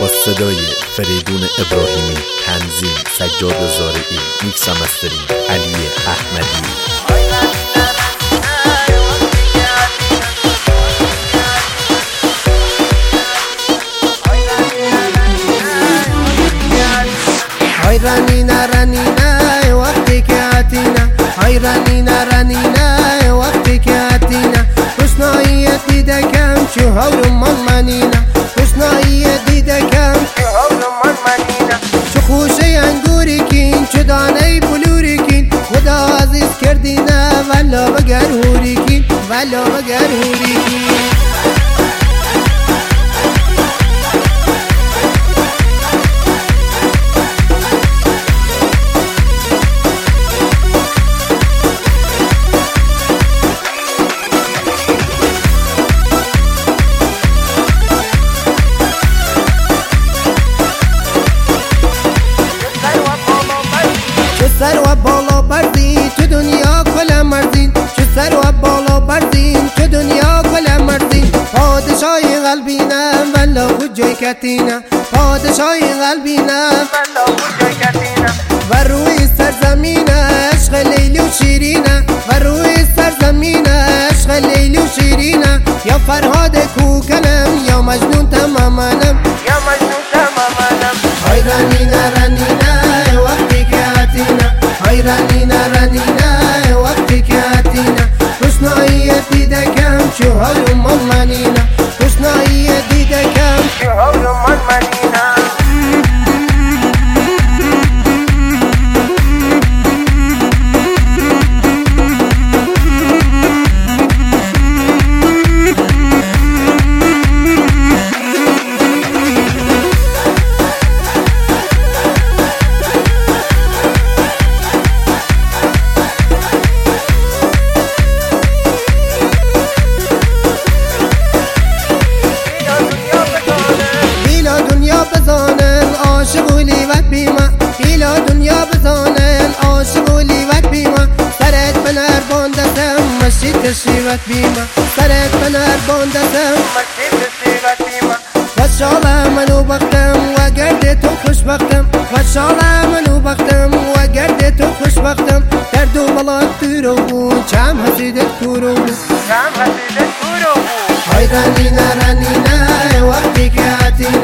با صدای فریدون ابراهیمی، تنظیم سجاد زارعی، میکس و مسترینگ علی احمدی. های رنینه وقتی که اتینا، های رنینه وقتی که اتینا، حسناییت دیده کم چو هول منینا، حسناییت دیده کم چو هول منینا، چو خوشه انگوری کین چو دانه بلوری کین، خدا عزیز کردینا ولا بگر هوری کین، ولا بگر هوری کین. سر و بالا بردین تو دنیا کل مردین، چه سر و بالا بردین تو دنیا کل مردین، پادشاهی قلبینم ولا حجای کتینم، پادشاهی قلبینم ولا حجای کتینم، و روی سرزمین عشق لیلی و شیرینه، و روی سرزمین عشق لیلی و شیرینه، یا فرهاد کوکلم یا مجنون تمامنم، یا مجنون تمامنم. های رنینه وقتی که اتینا، های رنینه وقتی که اتینا، حسناییت دیده کم چو هول منینا، حسناییت دیده کم چو هول منینا. عاشق و لیوت بیما، بیلا دنیا بزانن عاشق و لیوت بیما، سرت بنر باندسم مسجد تشریفت بیما، سرت بنر باندسم مسجد تشریفت بیما، وشاله منو بختم و گرد تو خوشبختم، وشاله منو بختم و گرد تو خوشبختم، درد و بلاد دورو بود چم حسیدت کورو بود، چم حسیدت کورو بود. های رنینه وقتی که اتینا،